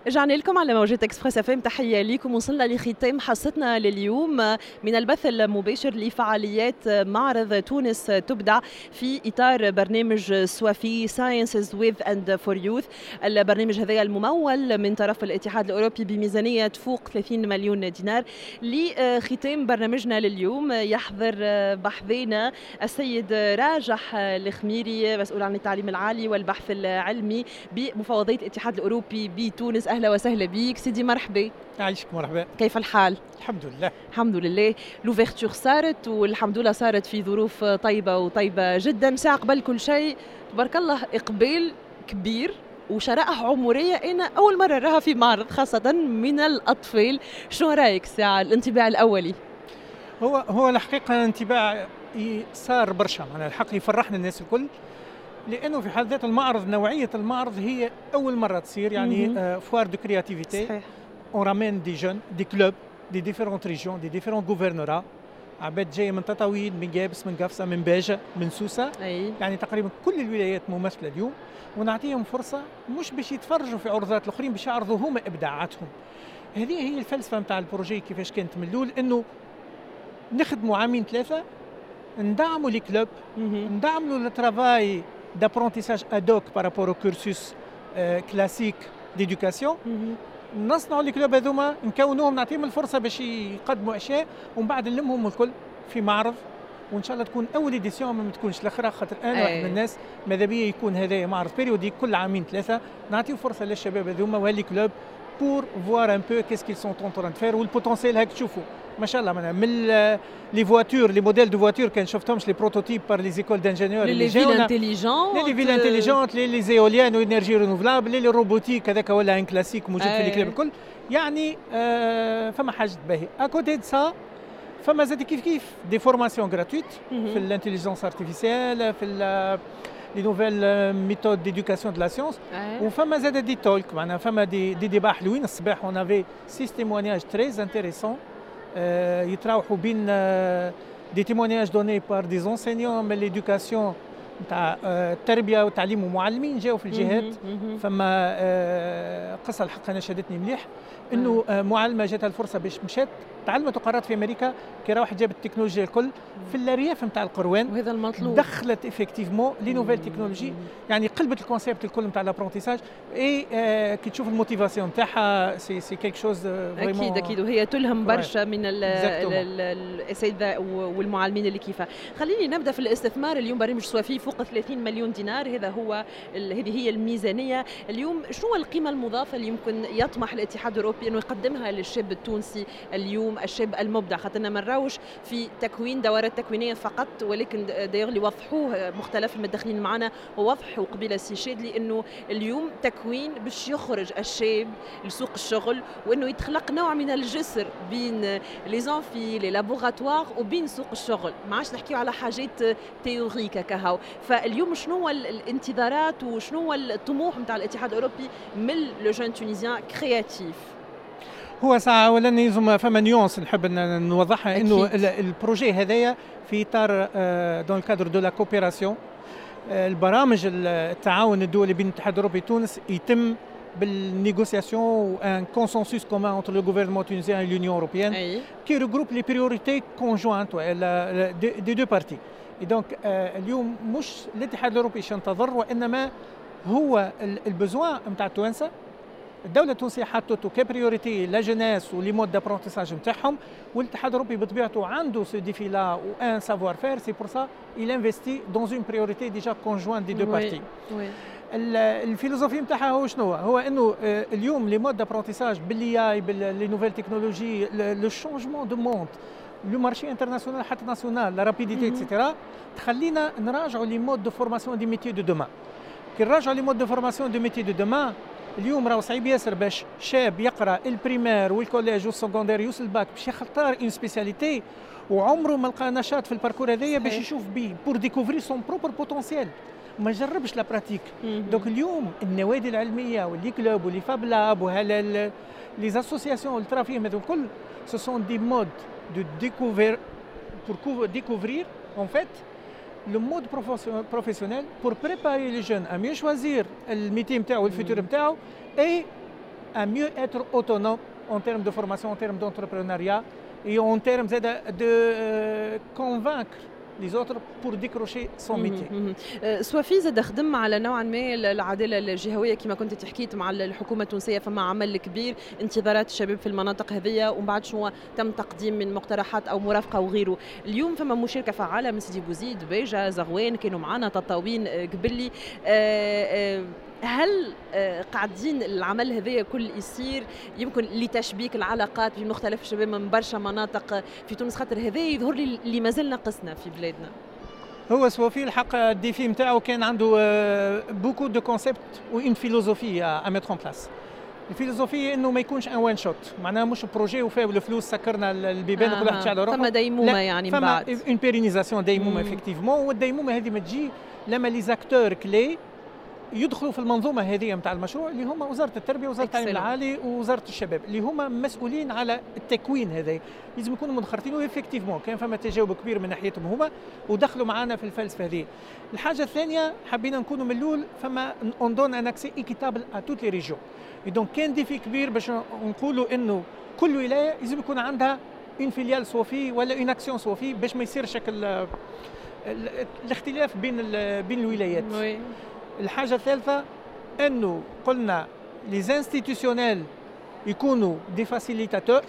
رجعنا لكم على موجة اكسبريس اف ام. تحية لكم. وصلنا لختام حصتنا لليوم من البث المباشر لفعاليات معرض تونس تبدع في إطار برنامج سوافي ساينسز ويز اند فور يوث. البرنامج هذا الممول من طرف الاتحاد الأوروبي بميزانية تفوق 30 مليون دينار. لختام برنامجنا لليوم يحضر بحثنا السيد راجح الخميري، مسؤول عن التعليم العالي والبحث العلمي بمفوضية الاتحاد الأوروبي بتونس. أهلا وسهلا بك سيدي، مرحبا. يعيشك مرحبا. كيف الحال؟ الحمد لله. الحمد لله. لوفيرتور صارت والحمد لله صارت في ظروف طيبة وطيبة جدا. ساعة قبل كل شيء تبارك الله إقبال كبير وشرائح عمرية أنا أول مرة أراها في معرض، خاصة من الأطفال. شو رأيك ساعة الانطباع الأولي؟ هو الحقيقة انطباع صار برشا، معناها الحق يفرحنا الناس الكل، لأنه في حد ذات المعرض، نوعية المعرض هي أول مرة تصير، يعني فوار دو كرياتيفيتي. صحيح. on ramène des jeunes, des clubs, des différentes régions, des différents gouvernorats. عباد جاية من تطاوين، من جابس، من قفصة، من باجة، من سوسة. يعني تقريبا كل الولايات ممثلة اليوم، ونعطيهم فرصة مش باش يتفرجوا في عروضات الآخرين، باش يعرضوا هما إبداعاتهم. هذه هي الفلسفة متاع البروجي كيفاش كانت من الأول، إنه نخدموا عامين ثلاثة، ندعموا لي كلوب، ندعموا الترافاي d'apprentissage ad hoc par rapport au cursus classique d'éducation. نصنعوا لي كلوب هذوما، نكونوهم، نعطيهم الفرصه باش يقدموا اشياء، ومن بعد نلمهم الكل في معرض، وان شاء الله تكون اول اديسيون ما تكونش الاخرى، خاطر انا واحد من الناس ماذا بيا يكون هذا معرض بيريوديك كل عامين ثلاثه، نعطيو فرصه للشباب هذوما وهالي كلوب pour voir un peu qu'est-ce qu'ils sont en train de faire. والبوتنسيال هاك تشوفوا ما شاء الله من لي فواتور، لي موديل دو فواتور كان شفتهمش لي بروتوتيب بار لي زيكول دانجينيور، لي فيل انتيليجون، لي فيل انتيليجونت، لي زيوليان وانرجي رينوفلابل، لي روبوتيك هذاك ولا ان كلاسيك موجود في الكلاب الكل. يعني فما حاجه باهي. اكوتي دو سا فما زاد كيف دي فورماسيون غراتويت في الانتيليجنس ارتيفيسيال، في les nouvelles méthodes d'éducation de la science. وفما زاد دي تولك، معناها فما دي ديبا حلوين. الصباح on avait 6 témoignages très intéressants يتراوحوا بين des témoignages donnés par des enseignants من l'éducation نتاع التربيه والتعليم ومعلمين جاوا في الجهات. فما قصه الحق انا شدتني مليح، انه معلمه جاتها الفرصه باش مشات تعلمت وقررت في امريكا، كي راح جابت التكنولوجيا الكل في الارياف نتاع القروان، وهذا المطلوب. دخلت افكتيفمون لي نوفيل تكنولوجي، يعني قلبت الكونسيبت الكل نتاع لابرونتيساج. اي كي تشوف الموتيفاسيون نتاعها سي كيك شوز فريمون. اكيد وهي تلهم برشا من الاساتذه والمعلمين اللي كيفها. خليني نبدا في الاستثمار. اليوم برنامج سوافي فوق 30 مليون دينار، هذه هي الميزانيه. اليوم شنو القيمه المضافه اللي يمكن يطمح الاتحاد الاوروبي انه يقدمها للشاب التونسي اليوم، الشاب المبدع؟ خاطرنا ما نراوش في تكوين دورات تكوينيه فقط، ولكن داير اللي وضحوه مختلف المتدخلين معنا ووضحوا قبيله السي شادلي انه اليوم تكوين باش يخرج الشاب لسوق الشغل، وانه يتخلق نوع من الجسر بين لي زونفي لي لابوغاتوار وبين سوق الشغل. ما عادش نحكيو على حاجات تيوريكا كهو. فاليوم شنو هو الانتظارات وشنو هو الطموح نتاع الاتحاد الاوروبي من لو جون تونيزيان كرياتيف؟ هو ساعة أولا لازم فما نيونس نحب نوضحها، إنه البروجي هذايا في إطار دون الكادر دو لا كوبيراسيون. البرامج التعاون الدولي بين الاتحاد الأوروبي وتونس يتم بالنيغوسياسيون وان كونسنسوس كومان انتر لو غوفرنمون تونسيان et l'Union européenne qui regroupe les priorités conjointes des deux parties. Et donc اليوم مش الاتحاد الأوروبي ينتظر، وإنما هو البزوان نتاع التوانسة. الدولة التونسية حطته كبريوريتي لا جينيس ولي مود دابرونتيساج نتاعهم، والاتحاد الأوروبي بطبيعته عنده سو ديفي لا وان سافوار فير. سي بور سا il investit dans une priorité déjà conjointe des deux parties. الفيلوزوفي نتاعها هو شنو هو؟ انه اليوم لي مود دابرونتيساج باللي باللي نوفيل تكنولوجي، لو شونجمون دو موند، لو مارشي انترناسيونال حتى ناسيونال، لا رابيديتي اكسيتيرا، تخلينا نراجعوا لي مود دو فورماسيون دي ميتي دو دومان. كي نراجعوا لي مود دو فورماسيون دي ميتي دو دومان، اليوم راهو صعيب ياسر باش شاب يقرا البريمير والكوليج والسكوندير يوصل الباك باش يختار اون سبيسياليتي، وعمره ما لقى نشاط في الباركور هذايا باش يشوف بيه بور ديكوفري سون بروبر بوتونسيال، ما جربش لا براتيك. دونك اليوم النوادي العلميه واللي كلوب واللي فاب لاب وهلا لي اسوسياسيون اللي ترى فيهم هذو الكل، سو سون دي مود دو ديكوفير بور ديكوفرير اون فيت le mode professionnel pour préparer les jeunes à mieux choisir le métier نتاعو والفيتور نتاعو et à mieux être autonome en termes de formation, en termes d'entrepreneuriat et en termes de convaincre les autres pour décrocher son métier. سوافي زاد خدم على نوعا ما العداله الجهويه كما كنت تحكيت مع الحكومه التونسيه، فما عمل كبير انتظارات الشباب في المناطق هذه، ومن بعد شنو تم تقديم من مقترحات او مرافقه وغيره. اليوم فما مشاركه فعاله من سيدي بوزيد، بيجا، زغوان، كانوا معنا تطاوين قبلي. هل قاعدين العمل هذايا كل يصير يمكن لتشبيك العلاقات بين مختلف الشباب من برشا مناطق في تونس، خاطر هذا يظهر لي اللي مازال ناقصنا في بلادنا؟ هو سوافي الحق الديفي نتاعو كان عنده بوكو دو كونسيبت وان فيلوزوفي ا ميتر اون بلاس. الفيلوزوفية انه ما يكونش ان وان شوت، معناها مش بروجي وفاو الفلوس سكرنا البيبان وكل واحد على روحه. فما ديمومه يعني من بعد فما اون بيرينيزاسيون ديمومه افكتيفمون، والديمومه هذه ما تجي لما لي زاكتور كلي يدخلوا في المنظومه هذه نتاع المشروع اللي هما وزاره التربيه ووزاره التعليم العالي ووزاره الشباب، اللي هما مسؤولين على التكوين هذا. لازم يكونوا منخرطين وافكتيفمون كان فما تجاوب كبير من ناحيتهم هما ودخلوا معنا في الفلسفه هذه. الحاجه الثانيه حبينا نكونوا من الاول فما اون دون ان اكسي ايكيتابل ا توت لي ريجيون، دونك كان ديفي كبير باش نقولوا انه كل ولايه لازم يكون عندها اون فيليال صوفي ولا اون اكسيون صوفي باش ما يصيرش الاختلاف بين الولايات. الحاجة الثالثة أنه قلنا les institutionnels يكونوا des facilitateurs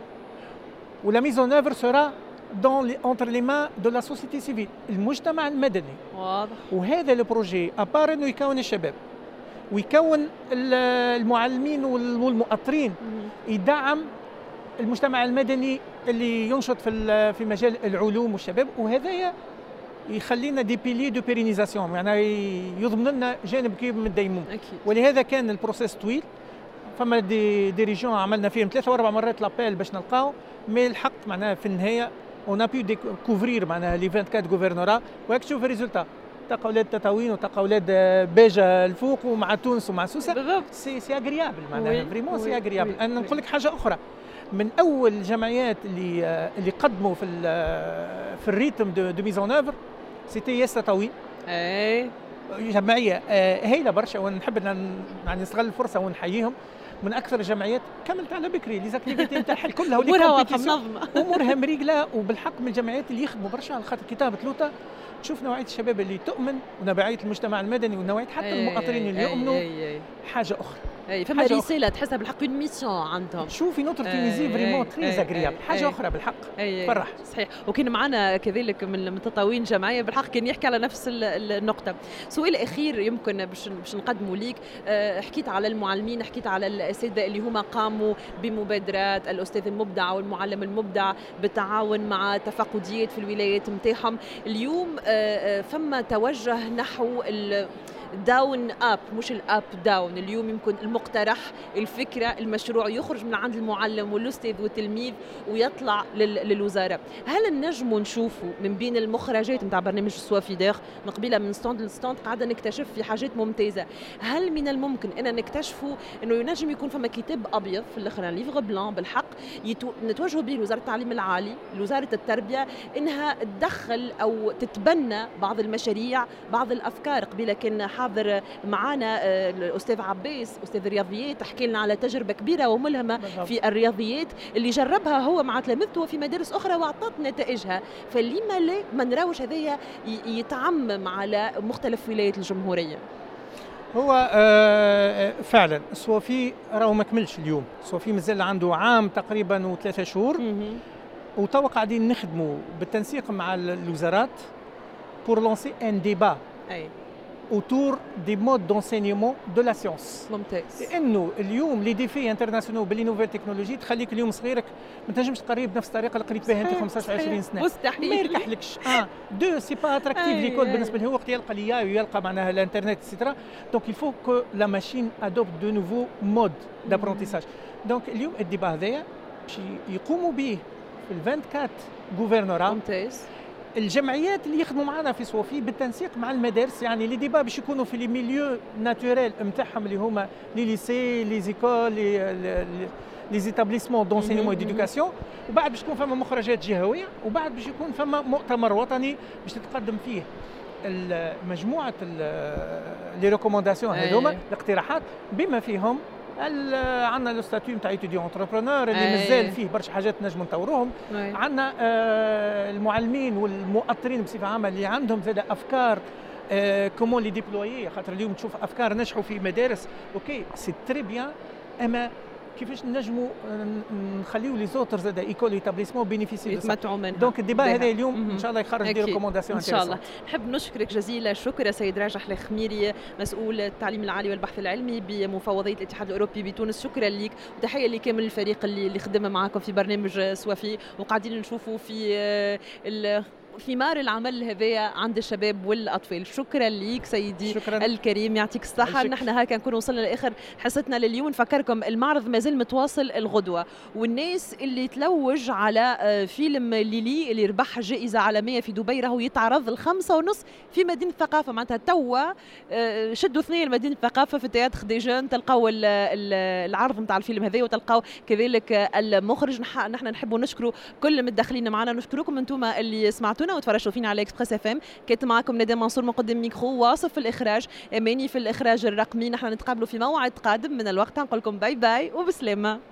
و la mise en œuvre sera entre les mains de la société civile، المجتمع المدني. واضح. وهذا البروجي أبار أنه يكون الشباب ويكون المعلمين والمؤطرين، يدعم المجتمع المدني اللي ينشط في مجال العلوم والشباب، وهذا يخلينا دي بيلي دو بيرينيزاسيون، يعني يضمن لنا جانب كبير من الديموم. ولهذا كان البروسيس طويل، فما دي ريجيون عملنا فيهم 3 و4 مرات لابيل باش نلقاو، مي الحق معناها في النهايه اون ابي ديكوفرير معناها لي 24 غوفرنورا، وهاك تشوف الريزولتا تلقى اولاد تطاوين وتلقى اولاد باجه الفوق ومع تونس ومع سوسه. سي اغريابل معناها فريمون سي اغريابل. انا نقول لك حاجه اخرى، من اول الجمعيات اللي قدموا في الريتم دو ميز اون اوفر سيتي ياس تطاوين. جمعيه هايله برشا، ونحب يعني نستغل الفرصه ونحييهم. من اكثر الجمعيات كملت على بكري لي زاكتيفيتي نتاعها كلها امورها مريقله، وبالحق من الجمعيات اللي يخدموا برشا على خاطر كتابه لوطا تشوف نوعيه الشباب اللي تؤمن ونوعيه المجتمع المدني ونوعيه حتى المؤطرين اللي يؤمنوا حاجه اخرى. فما رساله تحسها بالحق اون ميسيون عندهم. شوفي نوتر تونيزي فريمون تري زاغريابل، حاجه اخرى بالحق فرح. صحيح. وكان معنا كذلك من تطاوين جمعيه بالحق كان يحكي على نفس النقطه. سؤال اخير يمكن باش نقدمه ليك، حكيت على المعلمين، حكيت على الاساتذه اللي هما قاموا بمبادرات، الاستاذ المبدع والمعلم المبدع بالتعاون مع تفقديات في الولايات نتاعهم. اليوم فما توجه نحو داون اب، مش الاب داون. اليوم يمكن المقترح، الفكره، المشروع يخرج من عند المعلم والاستاذ والتلميذ ويطلع للوزاره. هل نجموا نشوفوا من بين المخرجات نتاع برنامج الصوافي داخ من قبيله من ستاند لستاند قاعده نكتشف في حاجات ممتازه؟ هل من الممكن ان نكتشفوا انه ينجم يكون فما كتاب ابيض في الاخر ليفغ بلان بالحق نتوجهوا به لوزاره التعليم العالي، لوزاره التربيه، انها تدخل او تتبنى بعض المشاريع، بعض الافكار؟ قبيله كان حاضر معنا الاستاذ عباس استاذ الرياضيات، حكي لنا على تجربه كبيره وملهمه في الرياضيات اللي جربها هو مع تلامذته في مدارس اخرى واعطت نتائجها. فلما لا ما نراوش هذايا يتعمم على مختلف ولايات الجمهوريه؟ هو فعلا الصوافي راهو ما كملش اليوم، الصوافي مازال عنده عام تقريبا و3 شهور، وتوا قاعدين نخدموا بالتنسيق مع الوزارات pour lancer un débat autour des modes d'enseignement de la science. ممتاز. لانه اليوم لي ديفي انترناسيونال باللي نوفيل تكنولوجي تخليك اليوم صغيرك ما تنجمش تقري بنفس الطريقه اللي قريت بها انت 15 20 سنه. مستحيل. ما يرتاحلكش. دو سي با اتراكتيف ليكول بالنسبه له، وقت يلقى ليا ويلقى معناها الانترنت اكسترا. دونك il faut que la machine adopte de nouveaux modes d'apprentissage. دونك اليوم الديبا هذايا باش يقوموا به في ال 24 غوفرنورا. ممتاز. الجمعيات اللي يخدموا معنا في صوفي بالتنسيق مع المدارس، يعني لي ديبا باش يكونوا في لي ميليو ناتوريل نتاعهم اللي هما لي ليسي، لي زيكول، لي زيتابليسمون دونسينيمون ديدوكاسيون، وبعد باش تكون فما مخرجات جهويه، وبعد باش يكون فما مؤتمر وطني باش تتقدم فيه مجموعه لي ريكومونداسيون هذوما الاقتراحات بما فيهم عندنا لو ستاتيو نتاع ايتوديون انتربرونور اللي مازال فيه برشا حاجات نجموا نطوروهم. عندنا المعلمين والمؤطرين بصفه عامه اللي عندهم زاد افكار كومون لي ديبلويي، خاطر اليوم تشوف افكار نجحوا في مدارس اوكي سي تري بيان، اما كيفاش نجموا نخليو لي زوتر زاد ايكول ايتابليسمون بينيفيسيو يتمتعوا منها. دونك الديبا هذا اليوم ان شاء الله يخرج دي ريكومونداسيون ان شاء الله. نحب نشكرك جزيل الشكر سيد راجح الخميري مسؤول التعليم العالي والبحث العلمي بمفوضيه الاتحاد الاوروبي بتونس. شكرا لك وتحيه لكامل الفريق اللي خدم معكم في برنامج سوافي، وقاعدين نشوفوا في ثمار العمل هذايا عند الشباب والاطفال. شكرا ليك سيدي شكرا. الكريم يعطيك الصحه. نحن هكا نكون وصلنا لاخر حصتنا لليوم. نفكركم المعرض مازال متواصل الغدوه، والناس اللي تلوج على فيلم ليلي اللي ربح جائزه عالميه في دبي راهو يتعرض 5:30 في مدينه الثقافه. معناتها توا شدوا اثنين لمدينه الثقافه في تياتر ديجون، تلقاو العرض نتاع الفيلم هذا وتلقاو كذلك المخرج. نحن نحبوا نشكروا كل المتدخلين معنا، نشكركم انتم اللي سمعتونا وتفرجوا فينا على اكسبريس اف ام. كانت معكم ندى منصور مقدم ميكرو، واصف في الاخراج، اماني في الاخراج الرقمي. نحن نتقابلوا في موعد قادم من الوقت، نقول لكم باي باي وبسلامه.